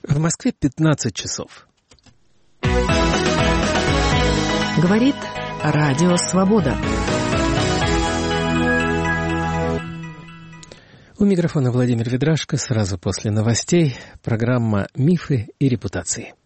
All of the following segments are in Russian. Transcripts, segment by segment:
В Москве 15 часов. Говорит Радио Свобода. У микрофона Владимир Ведрашко. Сразу после новостей программа «Мифы и репутации».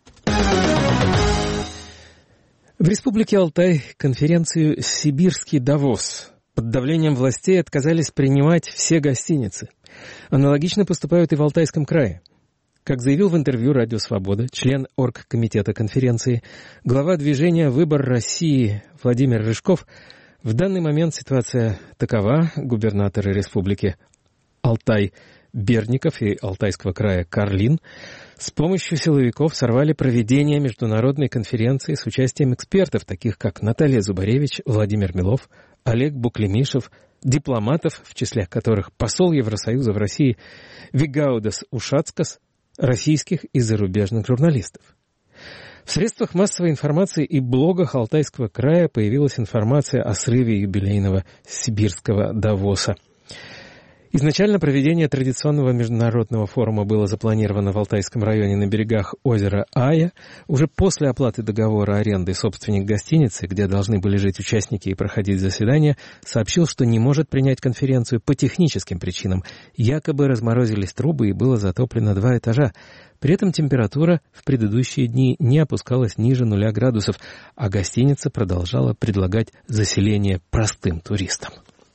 В Республике Алтай конференцию «Сибирский Давос» под давлением властей отказались принимать все гостиницы. Аналогично поступают и в Алтайском крае. Как заявил в интервью «Радио Свобода» член оргкомитета конференции, глава движения «Выбор России» Владимир Рыжков, в данный момент ситуация такова: губернаторы республики Алтай Бердников и Алтайского края Карлин с помощью силовиков сорвали проведение международной конференции с участием экспертов, таких как Наталья Зубаревич, Владимир Милов, Олег Буклемишев, дипломатов, в числе которых посол Евросоюза в России Вигаудас Ушацкас, российских и зарубежных журналистов. В средствах массовой информации и блогах Алтайского края появилась информация о срыве юбилейного сибирского Давоса. Изначально проведение традиционного международного форума было запланировано в Алтайском районе на берегах озера Ая. Уже после оплаты договора аренды собственник гостиницы, где должны были жить участники и проходить заседания, сообщил, что не может принять конференцию по техническим причинам. Якобы разморозились трубы и было затоплено 2 этажа. При этом температура в предыдущие дни не опускалась ниже 0 градусов, а гостиница продолжала предлагать заселение простым туристам.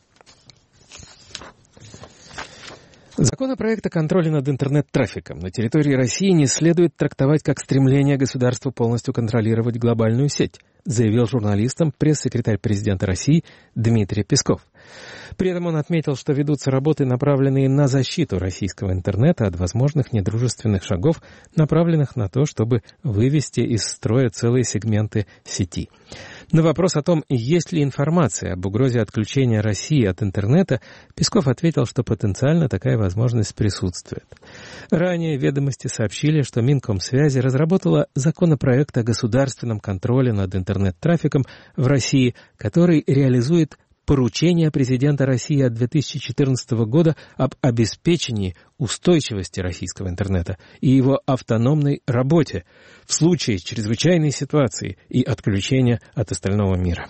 Законопроект о контроле над интернет-трафиком на территории России не следует трактовать как стремление государства полностью контролировать глобальную сеть, заявил журналистам пресс-секретарь президента России Дмитрий Песков. При этом он отметил, что ведутся работы, направленные на защиту российского интернета от возможных недружественных шагов, направленных на то, чтобы вывести из строя целые сегменты сети. На вопрос о том, есть ли информация об угрозе отключения России от интернета, Песков ответил, что потенциально такая возможность присутствует. Ранее «Ведомости» сообщили, что Минкомсвязи разработала законопроект о государственном контроле над интернет-трафиком в России, который реализует поручение президента России от 2014 года об обеспечении устойчивости российского интернета и его автономной работе в случае чрезвычайной ситуации и отключения от остального мира.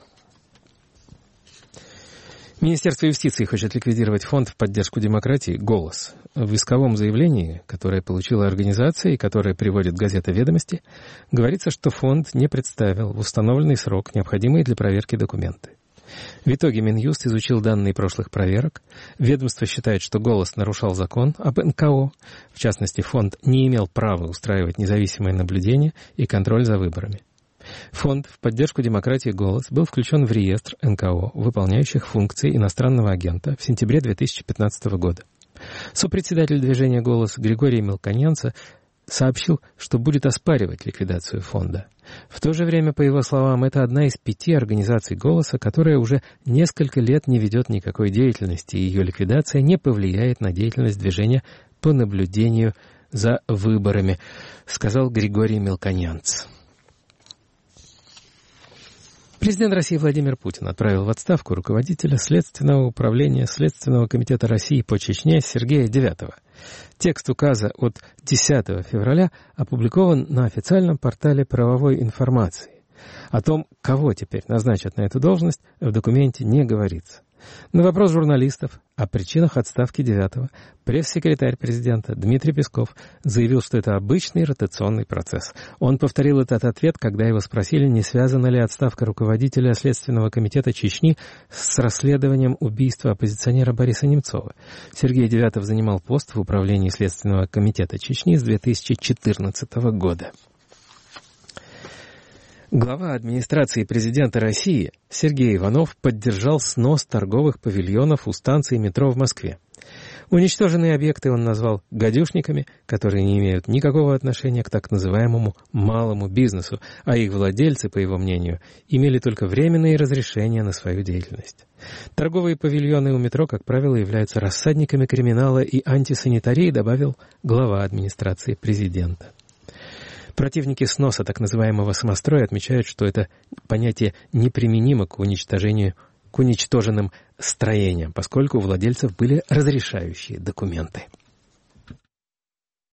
Министерство юстиции хочет ликвидировать фонд в поддержку демократии «Голос». В исковом заявлении, которое получила организация и которое приводит газета «Ведомости», говорится, что фонд не представил в установленный срок необходимые для проверки документы. В итоге Минюст изучил данные прошлых проверок. Ведомство считает, что «Голос» нарушал закон об НКО. В частности, фонд не имел права устраивать независимое наблюдение и контроль за выборами. Фонд в поддержку демократии «Голос» был включен в реестр НКО, выполняющих функции иностранного агента, в сентябре 2015 года. Сопредседатель движения «Голос» Григорий Мелконянца сообщил, что будет оспаривать ликвидацию фонда. В то же время, по его словам, это одна из 5 организаций «Голоса», которая уже несколько лет не ведет никакой деятельности, и ее ликвидация не повлияет на деятельность движения по наблюдению за выборами, сказал Григорий Мелконянц. Президент России Владимир Путин отправил в отставку руководителя Следственного управления Следственного комитета России по Чечне Сергея Девятова. Текст указа от 10 февраля опубликован на официальном портале правовой информации. О том, кого теперь назначат на эту должность, в документе не говорится. На вопрос журналистов о причинах отставки Девятова пресс-секретарь президента Дмитрий Песков заявил, что это обычный ротационный процесс. Он повторил этот ответ, когда его спросили, не связана ли отставка руководителя Следственного комитета Чечни с расследованием убийства оппозиционера Бориса Немцова. Сергей Девятов занимал пост в управлении Следственного комитета Чечни с 2014 года. Глава администрации президента России Сергей Иванов поддержал снос торговых павильонов у станции метро в Москве. Уничтоженные объекты он назвал гадюшниками, которые не имеют никакого отношения к так называемому малому бизнесу, а их владельцы, по его мнению, имели только временные разрешения на свою деятельность. Торговые павильоны у метро, как правило, являются рассадниками криминала и антисанитарии, добавил глава администрации президента. Противники сноса так называемого самостроя отмечают, что это понятие неприменимо к уничтоженным строениям, поскольку у владельцев были разрешающие документы.